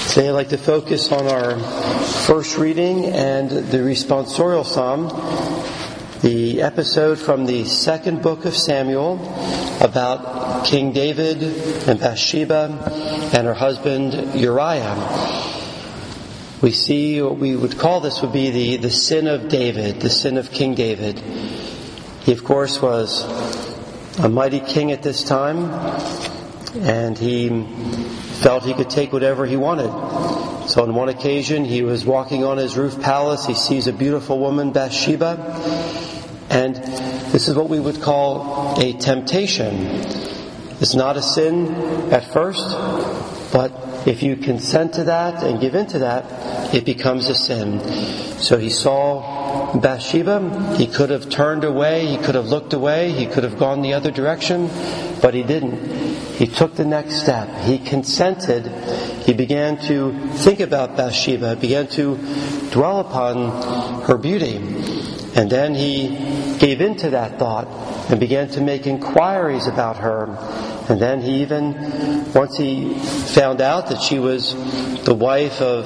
Today I'd like to focus on our first reading and the responsorial psalm, the episode from the second book of Samuel about King David and Bathsheba and her husband Uriah. We see what we would call this would be the sin of David, the sin of King David. He, of course, was a mighty king at this time, and he felt he could take whatever he wanted. So on one occasion, he was walking on his roof palace. He sees a beautiful woman, Bathsheba, and this is what we would call a temptation. It's not a sin at first, but if you consent to that and give in to that, it becomes a sin. So he saw Bathsheba. He could have turned away. He could have looked away. He could have gone the other direction, but he didn't. He took the next step. He consented. He began to think about Bathsheba, began to dwell upon her beauty. And then he gave in to that thought and began to make inquiries about her. And then he even, once he found out that she was the wife of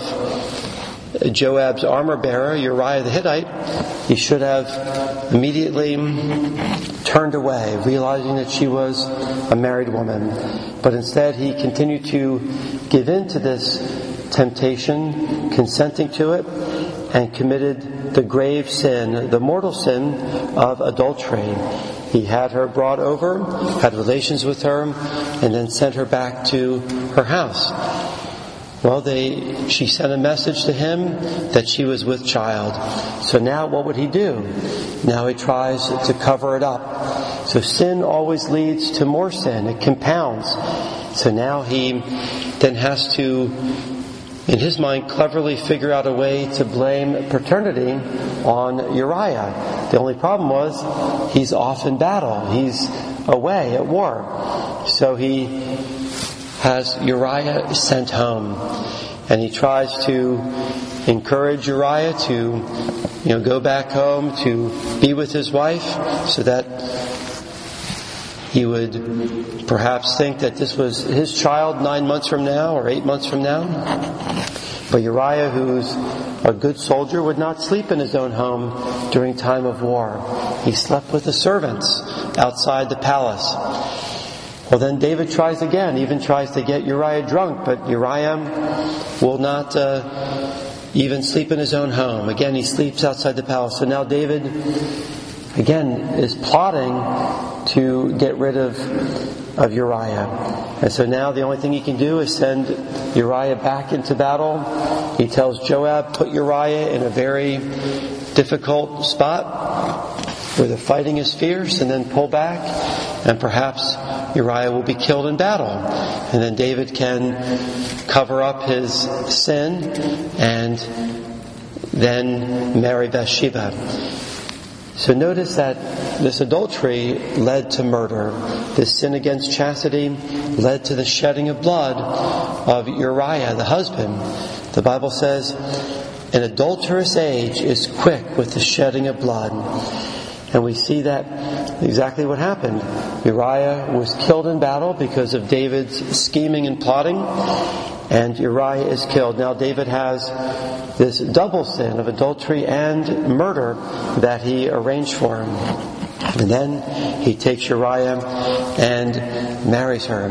Joab's armor bearer, Uriah the Hittite, he should have immediately turned away, realizing that she was a married woman. But instead he continued to give in to this temptation, consenting to it, and committed the grave sin, the mortal sin of adultery. He had her brought over, had relations with her, and then sent her back to her house. Well, she sent a message to him that she was with child. So now what would he do? Now he tries to cover it up. So sin always leads to more sin. It compounds. So now he then has to, in his mind, cleverly figure out a way to blame paternity on Uriah. The only problem was he's off in battle. He's away at war. So he has Uriah sent home. And he tries to encourage Uriah to, go back home, to be with his wife, so that he would perhaps think that this was his child 9 months from now or 8 months from now. But Uriah, who's a good soldier, would not sleep in his own home during time of war. He slept with the servants outside the palace. Well, then David tries again, even tries to get Uriah drunk, but Uriah will not even sleep in his own home. Again, he sleeps outside the palace. So now David, again, is plotting to get rid of Uriah. And so now the only thing he can do is send Uriah back into battle. He tells Joab, put Uriah in a very difficult spot where the fighting is fierce, and then pull back, and perhaps Uriah will be killed in battle. And then David can cover up his sin and then marry Bathsheba. So notice that this adultery led to murder. This sin against chastity led to the shedding of blood of Uriah, the husband. The Bible says, an adulterous age is quick with the shedding of blood. And we see that exactly what happened. Uriah was killed in battle because of David's scheming and plotting, and Uriah is killed. Now David has this double sin of adultery and murder that he arranged for him. And then he takes Uriah and marries her.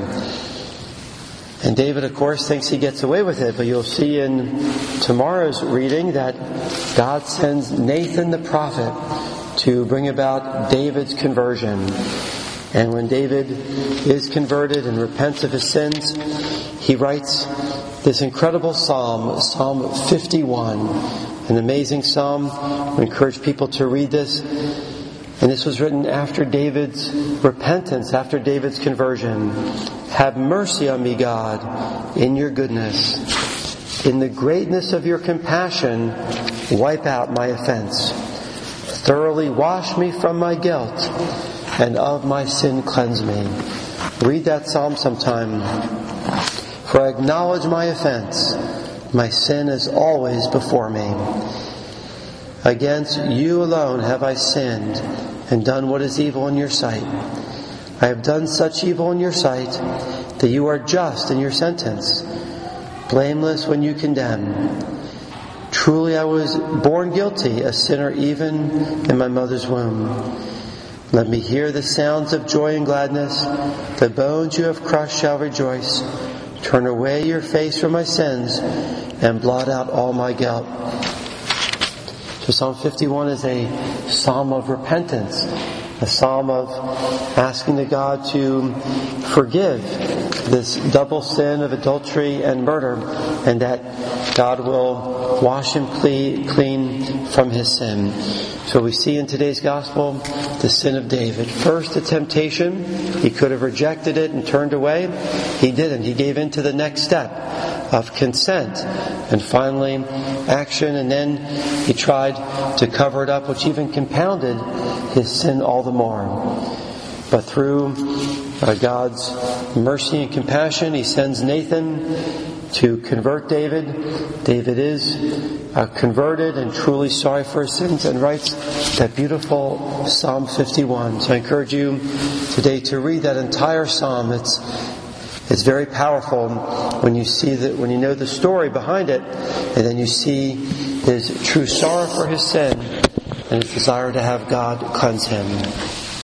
And David, of course, thinks he gets away with it, but you'll see in tomorrow's reading that God sends Nathan the prophet to bring about David's conversion. And when David is converted and repents of his sins, he writes this incredible psalm, Psalm 51, an amazing psalm. I encourage people to read this. And this was written after David's repentance, after David's conversion. Have mercy on me, God, in your goodness. In the greatness of your compassion, wipe out my offense. Thoroughly wash me from my guilt, and of my sin cleanse me. Read that psalm sometime. For I acknowledge my offense. My sin is always before me. Against you alone have I sinned and done what is evil in your sight. I have done such evil in your sight that you are just in your sentence. blameless when you condemn. Truly I was born guilty, a sinner even in my mother's womb. Let me hear the sounds of joy and gladness. The bones you have crushed shall rejoice. Turn away your face from my sins and blot out all my guilt. So Psalm 51 is a psalm of repentance, a psalm of asking the God to forgive this double sin of adultery and murder, and that God will wash him clean from his sin. So we see in today's gospel the sin of David. First, the temptation. He could have rejected it and turned away. He didn't. He gave in to the next step of consent. And finally, action. And then he tried to cover it up, which even compounded his sin all the more. But through God's mercy and compassion, he sends Nathan to convert David. David is converted and truly sorry for his sins, and writes that beautiful Psalm 51. So I encourage you today to read that entire psalm. It's very powerful when you see that, when you know the story behind it, and then you see his true sorrow for his sin and his desire to have God cleanse him.